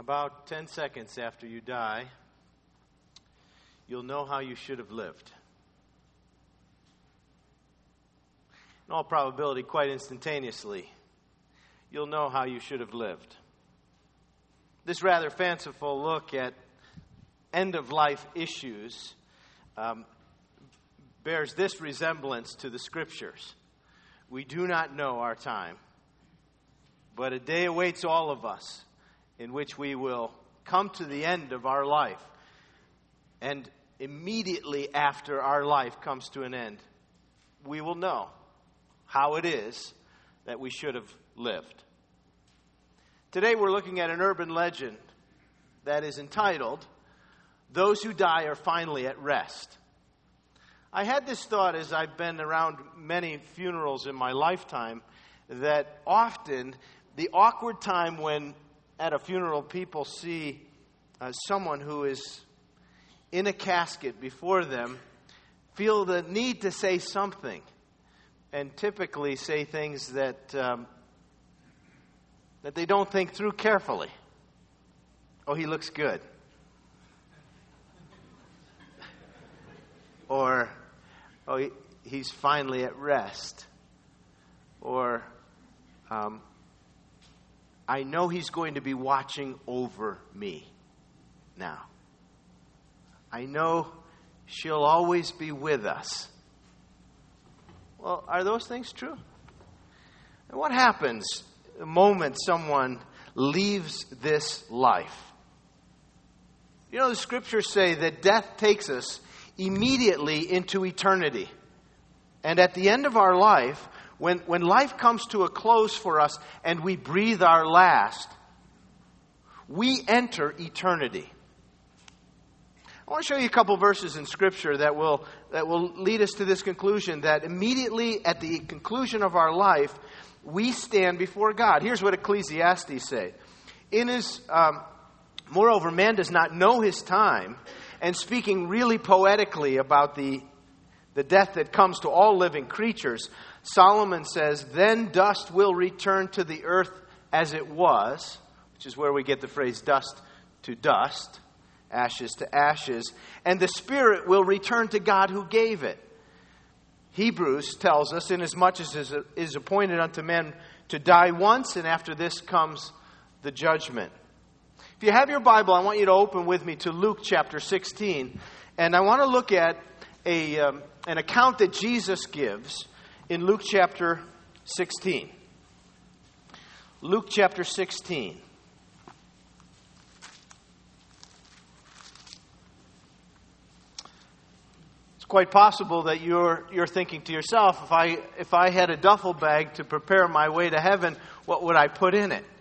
About 10 seconds after you die, you'll know how you should have lived. In all probability, quite instantaneously, you'll know how you should have lived. This rather fanciful look at end-of-life issues bears this resemblance to the Scriptures. We do not know our time, but a day awaits all of us in which we will come to the end of our life. And immediately after our life comes to an end, we will know how it is that we should have lived. Today we're looking at an urban legend that is entitled, "Those Who Die Are Finally at Rest." I had this thought as I've been around many funerals in my lifetime, that often the awkward time when at a funeral people see someone who is in a casket before them feel the need to say something, and typically say things that they don't think through carefully. Oh, he looks good. Or, oh, he's finally at rest. Or, I know he's going to be watching over me now. I know she'll always be with us. Well, are those things true? And what happens the moment someone leaves this life? You know, the Scriptures say that death takes us immediately into eternity. And at the end of our life, when life comes to a close for us and we breathe our last, we enter eternity. I want to show you a couple verses in Scripture that will lead us to this conclusion, that immediately at the conclusion of our life, we stand before God. Here's what Ecclesiastes say. Moreover, man does not know his time, and speaking really poetically about the death that comes to all living creatures, Solomon says, "Then dust will return to the earth as it was," which is where we get the phrase dust to dust, ashes to ashes, "and the spirit will return to God who gave it." Hebrews tells us, "Inasmuch as it is appointed unto men to die once, and after this comes the judgment." If you have your Bible, I want you to open with me to Luke chapter 16. And I want to look at an account that Jesus gives in Luke chapter 16. Luke chapter 16. It's quite possible that you're thinking to yourself, if I had a duffel bag to prepare my way to heaven, what would I put in it?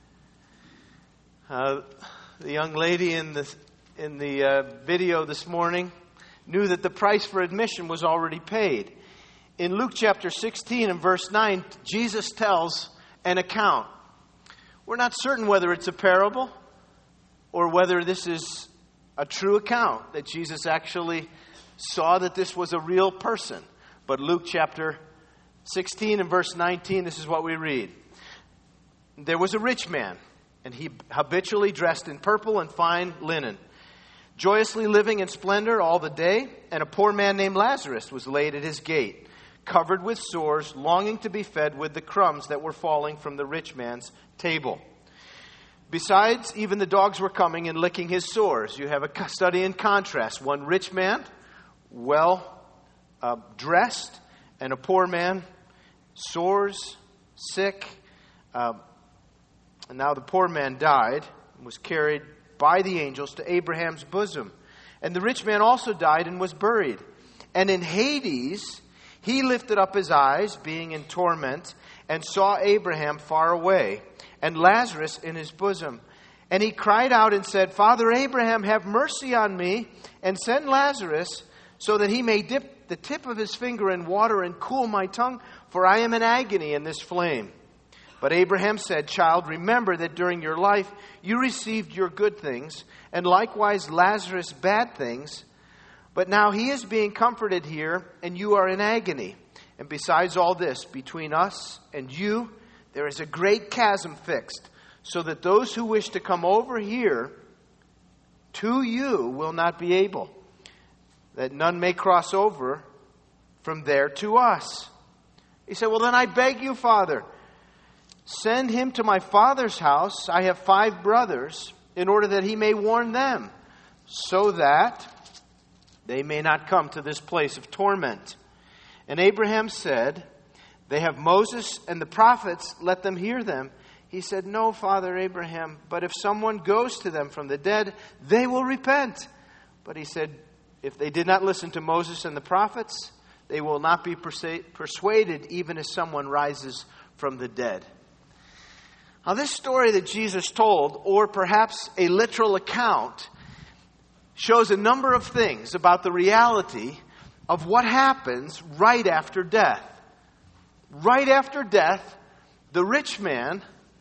The young lady in the video this morning knew that the price for admission was already paid. In Luke chapter 16 and verse 9, Jesus tells an account. We're not certain whether it's a parable or whether this is a true account, that Jesus actually saw that this was a real person. But Luke chapter 16 and verse 19, this is what we read. "There was a rich man, and he habitually dressed in purple and fine linen, joyously living in splendor all the day. And a poor man named Lazarus was laid at his gate, covered with sores, longing to be fed with the crumbs that were falling from the rich man's table. Besides, even the dogs were coming and licking his sores." You have a study in contrast. One rich man, well dressed, and a poor man, sores, sick. And now the poor man died and was carried by the angels to Abraham's bosom. And the rich man also died and was buried. And in Hades he lifted up his eyes, being in torment, and saw Abraham far away, and Lazarus in his bosom. And he cried out and said, "Father Abraham, have mercy on me, and send Lazarus, so that he may dip the tip of his finger in water and cool my tongue, for I am in agony in this flame." But Abraham said, "Child, remember that during your life you received your good things, and likewise Lazarus bad things. But now he is being comforted here, and you are in agony. And besides all this, between us and you there is a great chasm fixed, so that those who wish to come over here to you will not be able, that none may cross over from there to us." He said, "Well, then I beg you, Father, send him to my father's house. I have 5 brothers, in order that he may warn them, so that they may not come to this place of torment." And Abraham said, "They have Moses and the prophets, let them hear them." He said, "No, Father Abraham, but if someone goes to them from the dead, they will repent." But he said, "If they did not listen to Moses and the prophets, they will not be persuaded, even as someone rises from the dead." Now, this story that Jesus told, or perhaps a literal account, shows a number of things about the reality of what happens right after death. Right after death, the rich man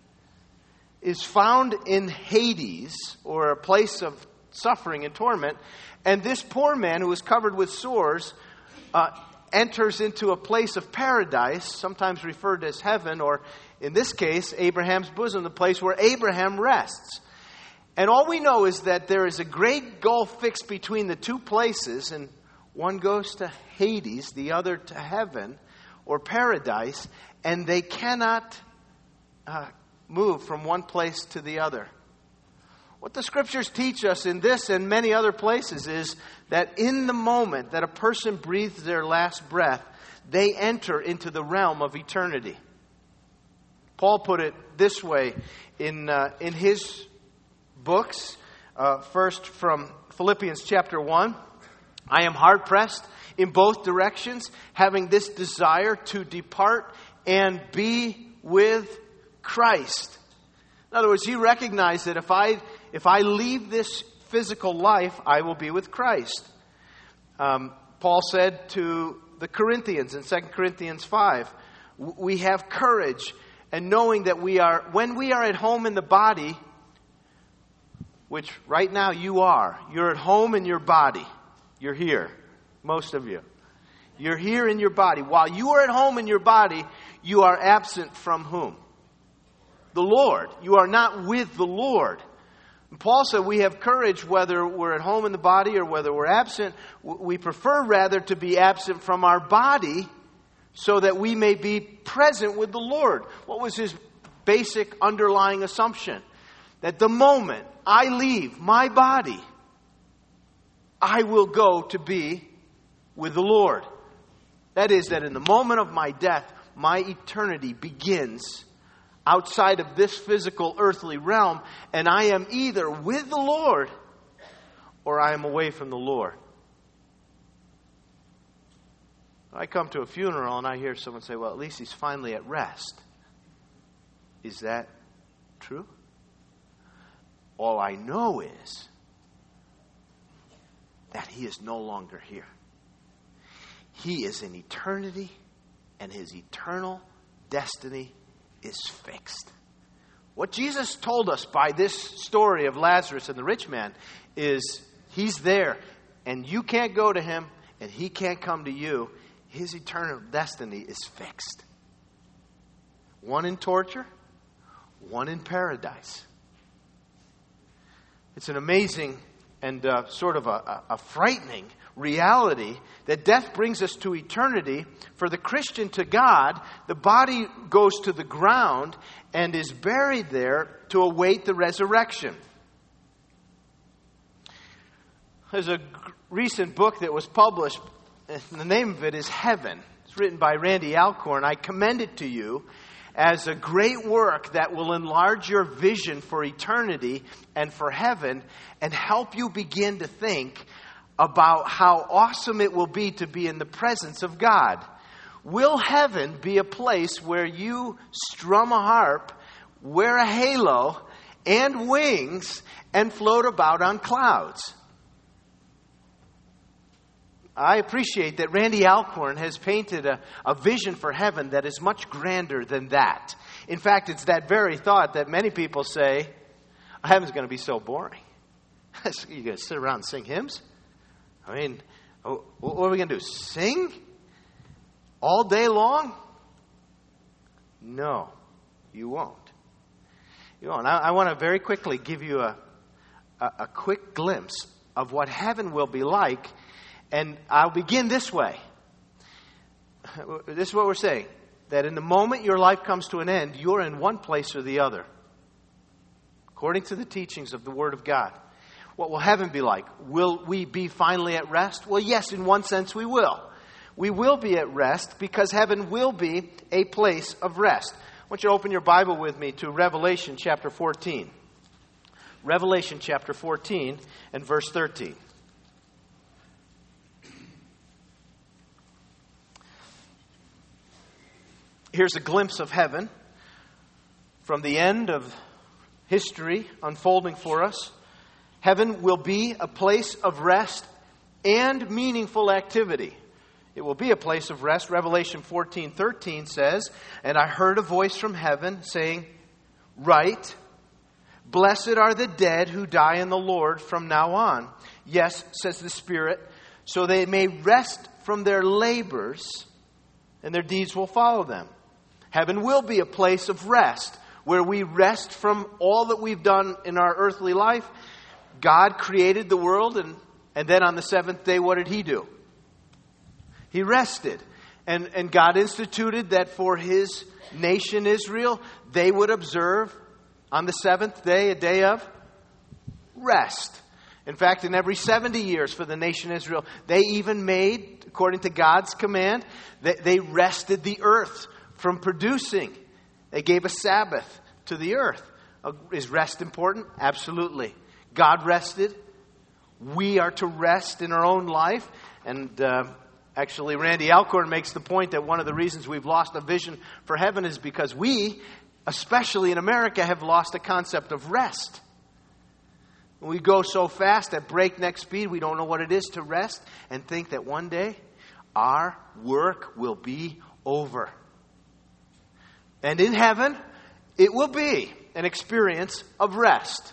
is found in Hades, or a place of suffering and torment, and this poor man who is covered with sores enters into a place of paradise, sometimes referred to as heaven, or in this case, Abraham's bosom, the place where Abraham rests. And all we know is that there is a great gulf fixed between the two places, and one goes to Hades, the other to heaven, or paradise, and they cannot move from one place to the other. What the Scriptures teach us in this and many other places is that in the moment that a person breathes their last breath, they enter into the realm of eternity. Paul put it this way in his books, first from Philippians chapter 1. "I am hard-pressed in both directions, having this desire to depart and be with Christ." In other words, he recognized that if I leave this physical life, I will be with Christ. Paul said to the Corinthians in 2 Corinthians 5, "We have courage, and knowing that when we are at home in the body," which right now you're at home in your body. You're here, most of you. You're here in your body. While you are at home in your body, you are absent from whom? The Lord. You are not with the Lord. And Paul said we have courage whether we're at home in the body or whether we're absent. We prefer rather to be absent from our body so that we may be present with the Lord. What was his basic underlying assumption? That the moment I leave my body, I will go to be with the Lord. That is, that in the moment of my death, my eternity begins outside of this physical earthly realm, and I am either with the Lord or I am away from the Lord. I come to a funeral and I hear someone say, "Well, at least he's finally at rest." Is that true? All I know is that he is no longer here. He is in eternity, and his eternal destiny is fixed. What Jesus told us by this story of Lazarus and the rich man is he's there, and you can't go to him, and he can't come to you. His eternal destiny is fixed. One in torture, one in paradise. It's an amazing and sort of a frightening reality that death brings us to eternity. For the Christian to God, the body goes to the ground and is buried there to await the resurrection. There's a recent book that was published, and the name of it is Heaven. It's written by Randy Alcorn. I commend it to you as a great work that will enlarge your vision for eternity and for heaven and help you begin to think about how awesome it will be to be in the presence of God. Will heaven be a place where you strum a harp, wear a halo and wings, and float about on clouds? I appreciate that Randy Alcorn has painted a vision for heaven that is much grander than that. In fact, it's that very thought that many people say, heaven's going to be so boring. You're going to sit around and sing hymns? I mean, what are we going to do? Sing? All day long? No, you won't. You know, and I want to very quickly give you a quick glimpse of what heaven will be like. And I'll begin this way. This is what we're saying. That in the moment your life comes to an end, you're in one place or the other. According to the teachings of the Word of God. What will heaven be like? Will we be finally at rest? Well, yes, in one sense we will. We will be at rest because heaven will be a place of rest. I want you to open your Bible with me to Revelation chapter 14. Revelation chapter 14 and verse 13. Here's a glimpse of heaven from the end of history unfolding for us. Heaven will be a place of rest and meaningful activity. It will be a place of rest. Revelation 14:13 says, "And I heard a voice from heaven saying, 'Write, blessed are the dead who die in the Lord from now on. Yes,' says the Spirit, 'so they may rest from their labors, and their deeds will follow them.'" Heaven will be a place of rest, where we rest from all that we've done in our earthly life. God created the world, and then on the seventh day, what did He do? He rested. And God instituted that for His nation Israel, they would observe on the seventh day a day of rest. In fact, in every 70 years for the nation Israel, they even made, according to God's command, they rested the earth from producing. They gave a Sabbath to the earth. Is rest important? Absolutely. God rested. We are to rest in our own life. And actually, Randy Alcorn makes the point that one of the reasons we've lost a vision for heaven is because we, especially in America, have lost a concept of rest. We go so fast at breakneck speed, we don't know what it is to rest and think that one day our work will be over. And in heaven, it will be an experience of rest.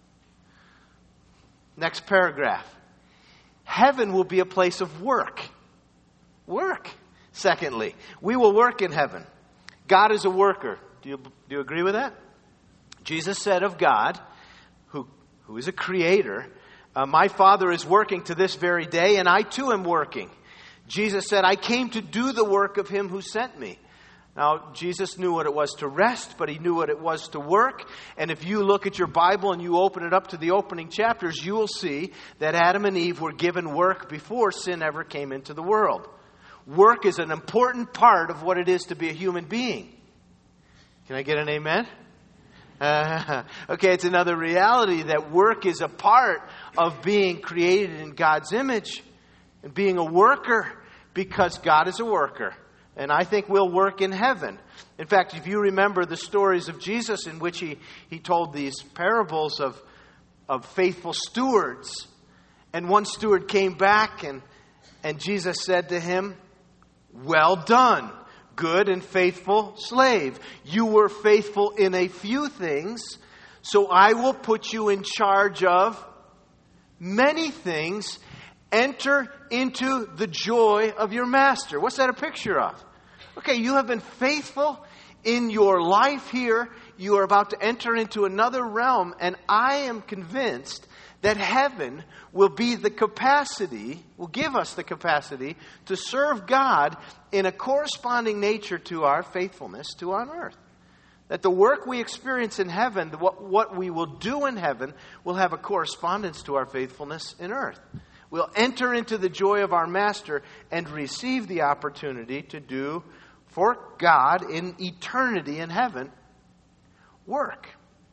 Next paragraph. Heaven will be a place of work. Work. Secondly, we will work in heaven. God is a worker. Do you agree with that? Jesus said of God, who is a creator, "My Father is working to this very day, and I too am working." Jesus said, "I came to do the work of Him who sent me." Now, Jesus knew what it was to rest, but He knew what it was to work. And if you look at your Bible and you open it up to the opening chapters, you will see that Adam and Eve were given work before sin ever came into the world. Work is an important part of what it is to be a human being. Can I get an amen? Okay, it's another reality that work is a part of being created in God's image and being a worker, because God is a worker. And I think we'll work in heaven. In fact, if you remember the stories of Jesus in which he told these parables of faithful stewards. And one steward came back and Jesus said to him, "Well done, good and faithful slave. You were faithful in a few things, so I will put you in charge of many things. Enter into the joy of your master." What's that a picture of? Okay, you have been faithful in your life here. You are about to enter into another realm, and I am convinced that heaven will be the capacity, will give us the capacity to serve God in a corresponding nature to our faithfulness to on earth. That the work we experience in heaven, what we will do in heaven, will have a correspondence to our faithfulness in earth. We'll enter into the joy of our Master and receive the opportunity to do for God in eternity in heaven work.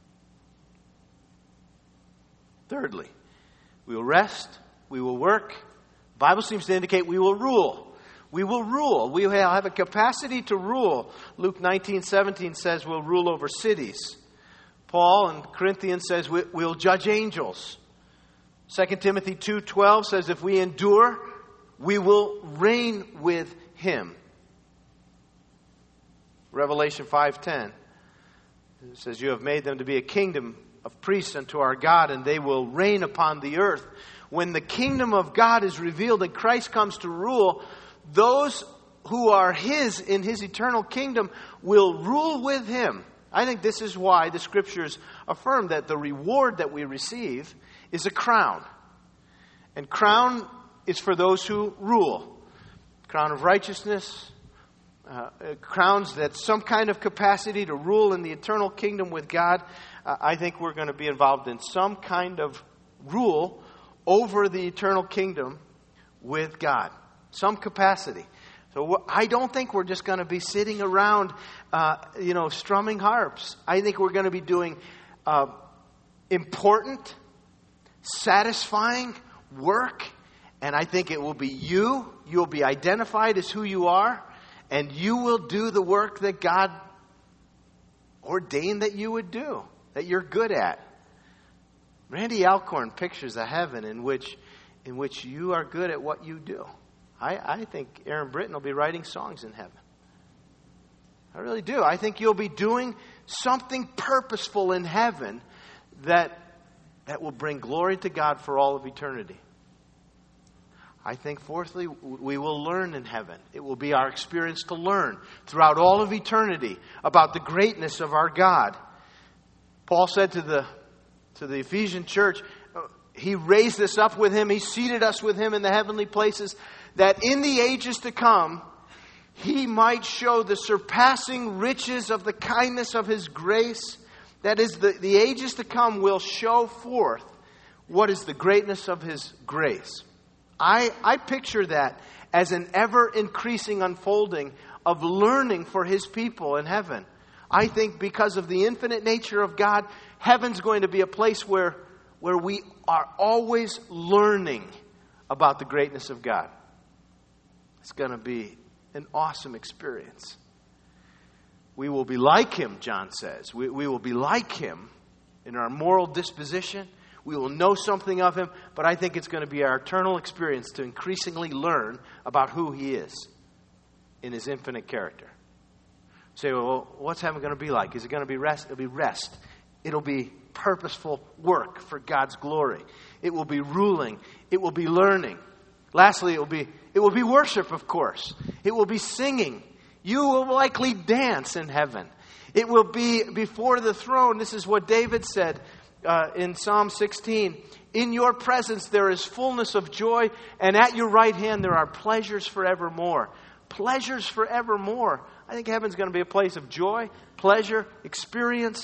Thirdly, we will rest, we will work. The Bible seems to indicate we will rule. We will rule. We will have a capacity to rule. Luke 19:17 says we'll rule over cities. Paul in Corinthians says we'll judge angels. 2 Timothy 2:12 says if we endure, we will reign with Him. Revelation 5:10 says you have made them to be a kingdom of priests unto our God, and they will reign upon the earth. When the kingdom of God is revealed and Christ comes to rule, those who are His in His eternal kingdom will rule with Him. I think this is why the Scriptures affirm that the reward that we receive is a crown. And crown is for those who rule. Crown of righteousness, crowns that some kind of capacity to rule in the eternal kingdom with God. I think we're going to be involved in some kind of rule over the eternal kingdom with God. Some capacity. So I don't think we're just going to be sitting around, strumming harps. I think we're going to be doing important, satisfying work. And I think it will be you. You'll be identified as who you are. And you will do the work that God ordained that you would do, that you're good at. Randy Alcorn pictures a heaven in which you are good at what you do. I think Aaron Britton will be writing songs in heaven. I really do. I think you'll be doing something purposeful in heaven that will bring glory to God for all of eternity. I think, fourthly, we will learn in heaven. It will be our experience to learn throughout all of eternity about the greatness of our God. Paul said to the Ephesian church, He raised us up with Him. He seated us with Him in the heavenly places, that in the ages to come, He might show the surpassing riches of the kindness of His grace. That is, the ages to come will show forth what is the greatness of His grace. I picture that as an ever-increasing unfolding of learning for His people in heaven. I think because of the infinite nature of God, heaven's going to be a place where we are always learning about the greatness of God. It's going to be an awesome experience. We will be like Him, John says. We will be like Him in our moral disposition. We will know something of Him, but I think it's going to be our eternal experience to increasingly learn about who He is in His infinite character. Say, well, what's heaven going to be like? Is it going to be rest? It'll be rest. It'll be purposeful work for God's glory. It will be ruling. It will be learning. Lastly, it will be worship, of course. It will be singing. You will likely dance in heaven. It will be before the throne. This is what David said in Psalm 16. In your presence there is fullness of joy, and at your right hand there are pleasures forevermore. Pleasures forevermore. I think heaven's going to be a place of joy, pleasure, experience.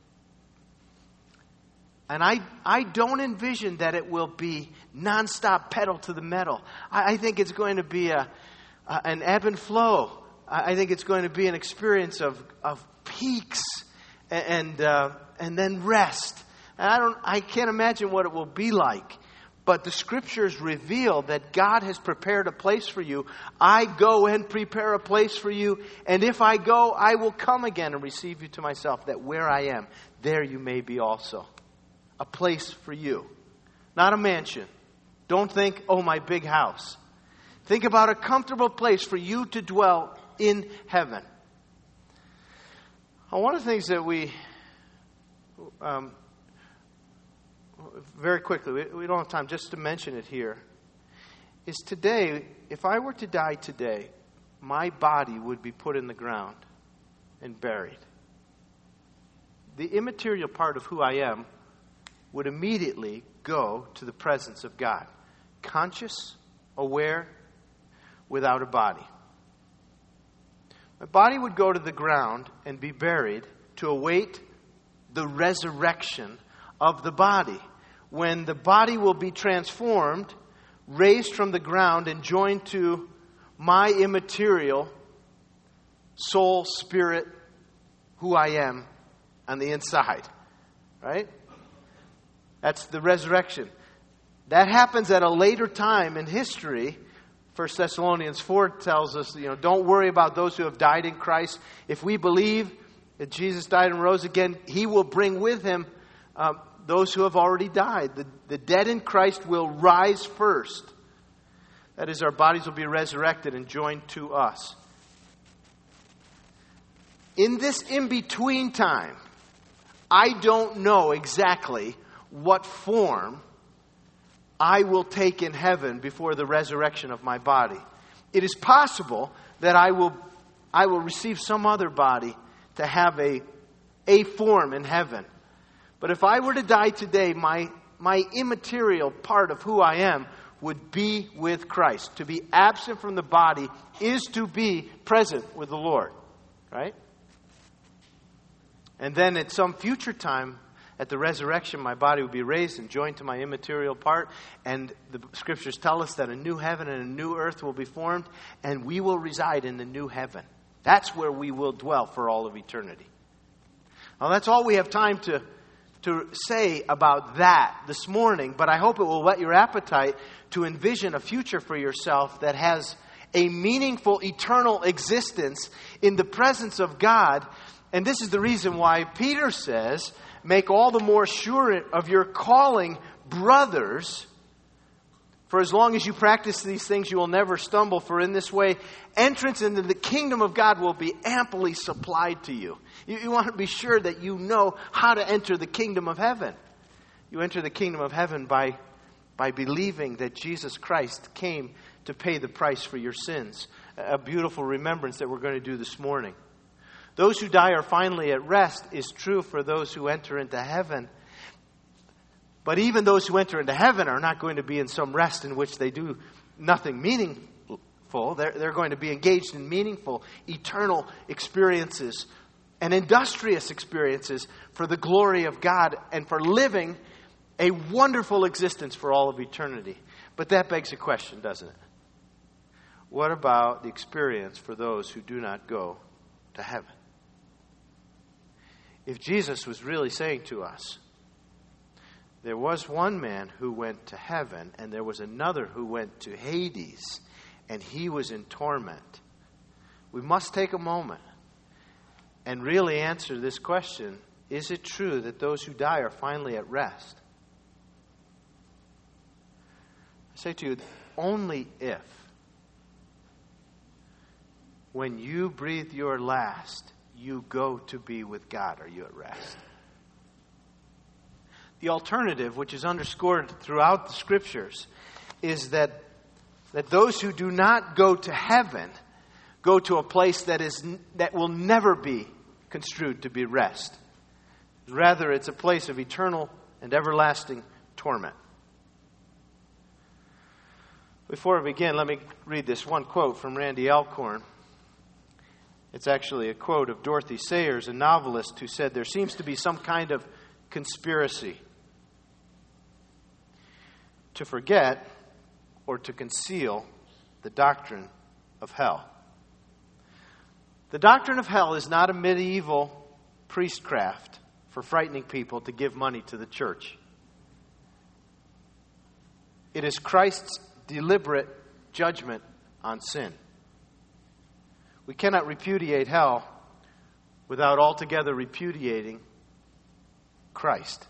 And I don't envision that it will be nonstop pedal to the metal. I think it's going to be an ebb and flow. I think it's going to be an experience of peaks and then rest. And I can't imagine what it will be like. But the Scriptures reveal that God has prepared a place for you. I go and prepare a place for you. And if I go, I will come again and receive you to myself, that where I am, there you may be also. A place for you. Not a mansion. Don't think, oh, my big house. Think about a comfortable place for you to dwell in heaven. One of the things that we... very quickly, we don't have time just to mention it here, is today, if I were to die today, my body would be put in the ground and buried. The immaterial part of who I am would immediately go to the presence of God. Conscious, aware, without a body. My body would go to the ground and be buried to await the resurrection of the body, when the body will be transformed, raised from the ground, and joined to my immaterial soul, spirit, who I am on the inside. Right? That's the resurrection. That happens at a later time in history. 1 Thessalonians 4 tells us, don't worry about those who have died in Christ. If we believe that Jesus died and rose again, He will bring with Him those who have already died. The dead in Christ will rise first. That is, our bodies will be resurrected and joined to us. In this in-between time, I don't know exactly what form I will take in heaven before the resurrection of my body. It is possible that I will receive some other body to have a a form in heaven. But if I were to die today, my immaterial part of who I am would be with Christ. To be absent from the body is to be present with the Lord. Right? And then at some future time, at the resurrection, my body will be raised and joined to my immaterial part. And the Scriptures tell us that a new heaven and a new earth will be formed. And we will reside in the new heaven. That's where we will dwell for all of eternity. Now that's all we have time to say about that this morning. But I hope it will whet your appetite to envision a future for yourself that has a meaningful eternal existence in the presence of God. And this is the reason why Peter says, make all the more sure of your calling, brothers. For as long as you practice these things, you will never stumble. For in this way, entrance into the kingdom of God will be amply supplied to you. You want to be sure that you know how to enter the kingdom of heaven. You enter the kingdom of heaven by believing that Jesus Christ came to pay the price for your sins. A beautiful remembrance that we're going to do this morning. Those who die are finally at rest is true for those who enter into heaven. But even those who enter into heaven are not going to be in some rest in which they do nothing meaningful. They're going to be engaged in meaningful, eternal experiences and industrious experiences for the glory of God and for living a wonderful existence for all of eternity. But that begs a question, doesn't it? What about the experience for those who do not go to heaven? If Jesus was really saying to us, there was one man who went to heaven and there was another who went to Hades and he was in torment, we must take a moment and really answer this question. Is it true that those who die are finally at rest? I say to you, only if, when you breathe your last, you go to be with God, are you at rest. The alternative, which is underscored throughout the Scriptures, is that those who do not go to heaven go to a place that will never be construed to be rest. Rather, it's a place of eternal and everlasting torment. Before we begin, let me read this one quote from Randy Alcorn. It's actually a quote of Dorothy Sayers, a novelist, who said, there seems to be some kind of conspiracy to forget or to conceal the doctrine of hell. The doctrine of hell is not a medieval priestcraft for frightening people to give money to the church. It is Christ's deliberate judgment on sin. We cannot repudiate hell without altogether repudiating Christ.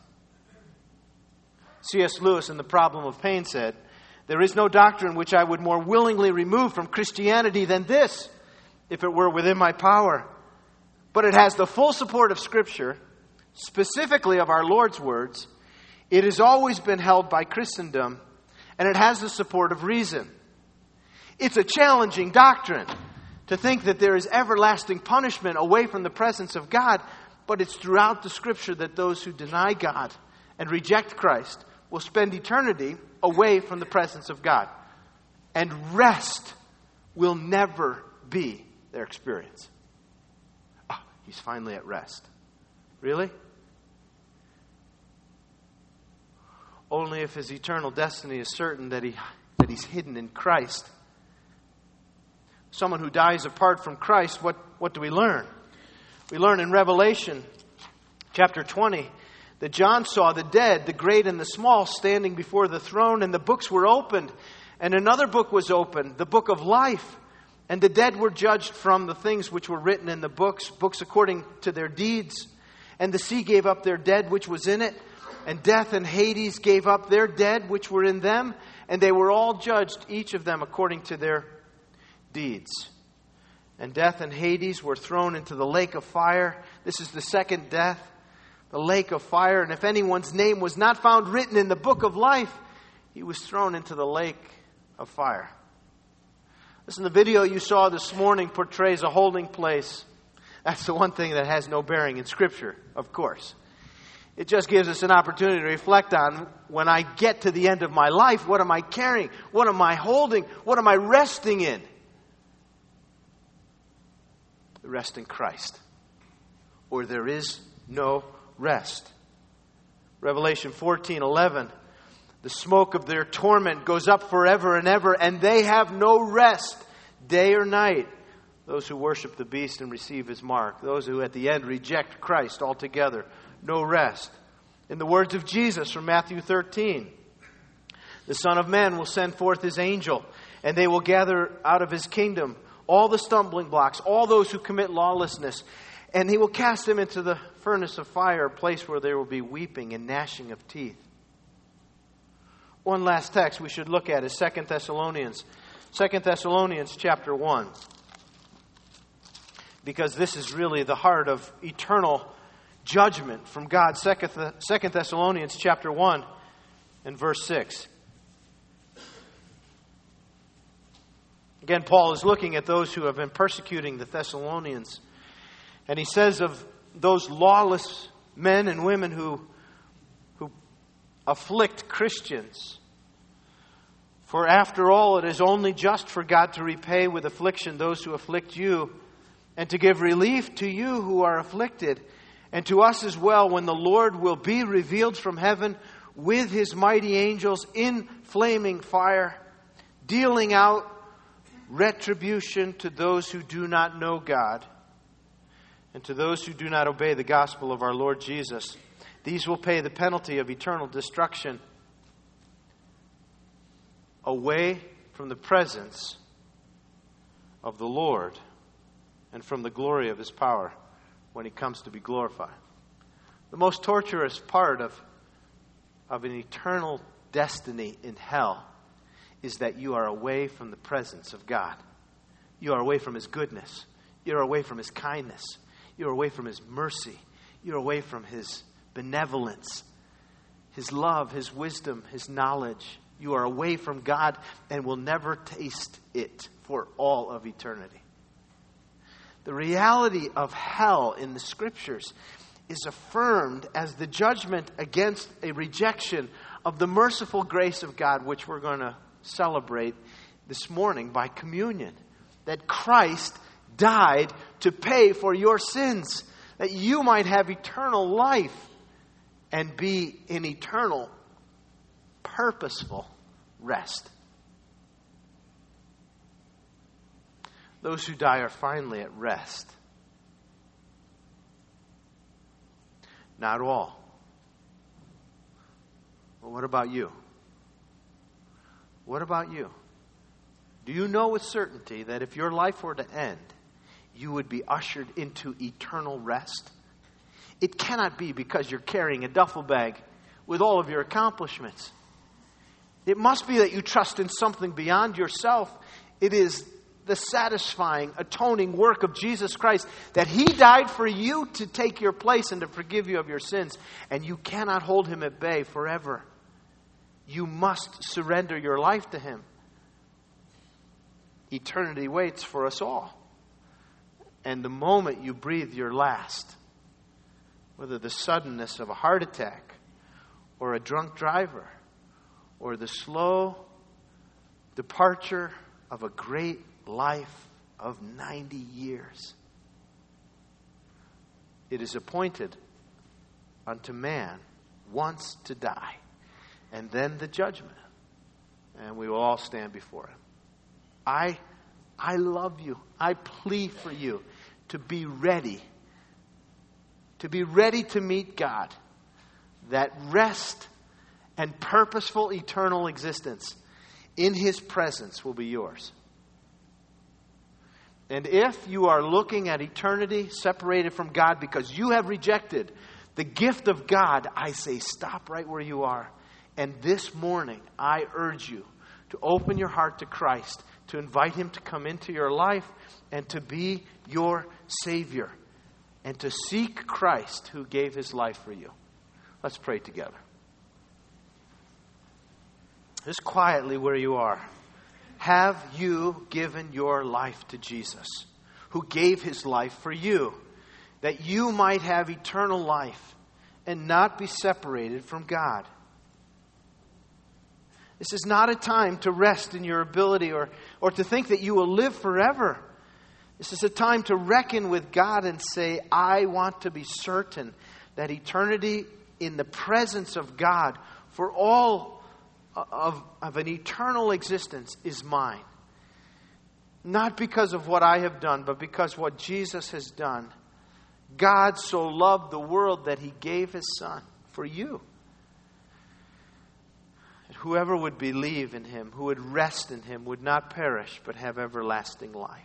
C.S. Lewis in The Problem of Pain said, there is no doctrine which I would more willingly remove from Christianity than this, if it were within my power. But it has the full support of Scripture, specifically of our Lord's words. It has always been held by Christendom, and it has the support of reason. It's a challenging doctrine to think that there is everlasting punishment away from the presence of God, but it's throughout the Scripture that those who deny God and reject Christ will spend eternity away from the presence of God. And rest will never be their experience. Oh, he's finally at rest. Really? Only if his eternal destiny is certain that he's hidden in Christ. Someone who dies apart from Christ, what do we learn? We learn in Revelation chapter 20 that John saw the dead, the great and the small, standing before the throne, and the books were opened. And another book was opened, the book of life. And the dead were judged from the things which were written in the books according to their deeds. And the sea gave up their dead which was in it, and death and Hades gave up their dead which were in them, and they were all judged, each of them according to their deeds. And death and Hades were thrown into the lake of fire. This is the second death, the lake of fire. And if anyone's name was not found written in the book of life, he was thrown into the lake of fire. Listen, the video you saw this morning portrays a holding place That's the one thing that has no bearing in Scripture, of course. It just gives us an opportunity to reflect on, when I get to the end of my life, what am I carrying? What am I holding? What am I resting in? Rest in Christ, or there is no rest. Revelation 14:11, the smoke of their torment goes up forever and ever, and they have no rest, day or night. Those who worship the beast and receive his mark. Those who at the end reject Christ altogether. No rest. In the words of Jesus from Matthew 13, the Son of Man will send forth his angel, and they will gather out of his kingdom all the stumbling blocks, all those who commit lawlessness, and he will cast them into the furnace of fire, a place where there will be weeping and gnashing of teeth. One last text we should look at is 2 Thessalonians. 2 Thessalonians chapter 1. Because this is really the heart of eternal judgment from God. 2 Thessalonians chapter 1 and verse 6. Again, Paul is looking at those who have been persecuting the Thessalonians. And he says of those lawless men and women who afflict Christians, for after all, it is only just for God to repay with affliction those who afflict you, and to give relief to you who are afflicted, and to us as well, when the Lord will be revealed from heaven with his mighty angels in flaming fire, dealing out retribution to those who do not know God, and to those who do not obey the gospel of our Lord Jesus. These will pay the penalty of eternal destruction, away from the presence of the Lord and from the glory of his power when he comes to be glorified. The most torturous part of an eternal destiny in hell is that you are away from the presence of God. You are away from his goodness. You are away from his kindness. You are away from his mercy. You are away from his benevolence, his love, his wisdom, his knowledge. You are away from God and will never taste it for all of eternity. The reality of hell in the Scriptures is affirmed as the judgment against a rejection of the merciful grace of God, which we're going to celebrate this morning by communion. That Christ died to pay for your sins, that you might have eternal life and be in eternal, purposeful rest. Those who die are finally at rest. Not all. Well, what about you? What about you? Do you know with certainty that if your life were to end, you would be ushered into eternal rest? It cannot be because you're carrying a duffel bag with all of your accomplishments. It must be that you trust in something beyond yourself. It is the satisfying, atoning work of Jesus Christ, that he died for you to take your place and to forgive you of your sins. And you cannot hold him at bay forever. You must surrender your life to him. Eternity waits for us all. And the moment you breathe your last, whether the suddenness of a heart attack or a drunk driver or the slow departure of a great life of 90 years, it is appointed unto man once to die, and then the judgment, and we will all stand before him. I love you. I plead for you to be ready. To be ready to meet God. That rest and purposeful eternal existence in his presence will be yours. And if you are looking at eternity separated from God because you have rejected the gift of God, I say stop right where you are. And this morning, I urge you to open your heart to Christ, to invite him to come into your life and to be your Savior, and to seek Christ who gave his life for you. Let's pray together. Just quietly where you are. Have you given your life to Jesus, who gave his life for you? that you might have eternal life and not be separated from God. This is not a time to rest in your ability or to think that you will live forever. This is a time to reckon with God and say, I want to be certain that eternity in the presence of God for all of an eternal existence is mine. Not because of what I have done, but because what Jesus has done. God so loved the world that He gave His Son for you. And whoever would believe in Him, who would rest in Him, would not perish, but have everlasting life.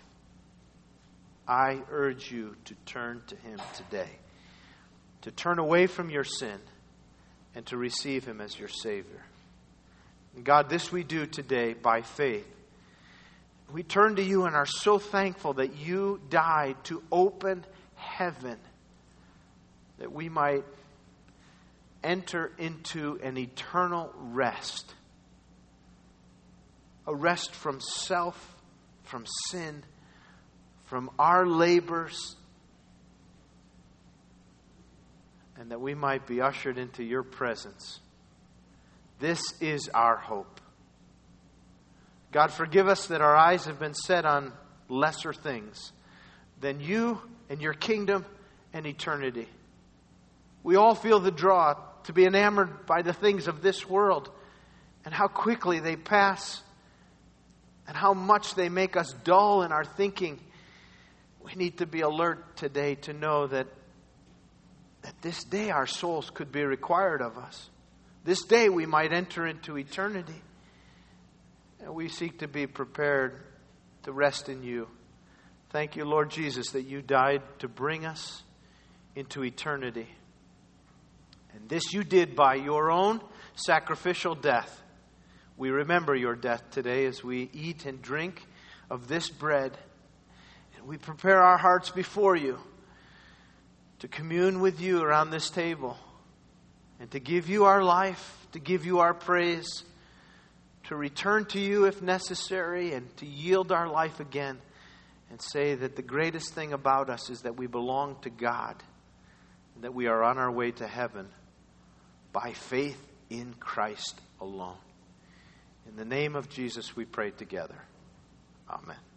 I urge you to turn to Him today. To turn away from your sin and to receive Him as your Savior. And God, this we do today by faith. We turn to You and are so thankful that You died to open heaven, that we might enter into an eternal rest. A rest from self, from sin, from our labors, and that we might be ushered into Your presence. This is our hope. God, forgive us that our eyes have been set on lesser things than You and Your kingdom and eternity. We all feel the draw to be enamored by the things of this world and how quickly they pass and how much they make us dull in our thinking. We need to be alert today to know that this day our souls could be required of us. This day we might enter into eternity. And we seek to be prepared to rest in You. Thank You, Lord Jesus, that You died to bring us into eternity. And this You did by Your own sacrificial death. We remember Your death today as we eat and drink of this bread. And we prepare our hearts before You to commune with You around this table and to give You our life, to give You our praise, to return to You if necessary, and to yield our life again and say that the greatest thing about us is that we belong to God and that we are on our way to heaven by faith in Christ alone. In the name of Jesus we pray together. Amen.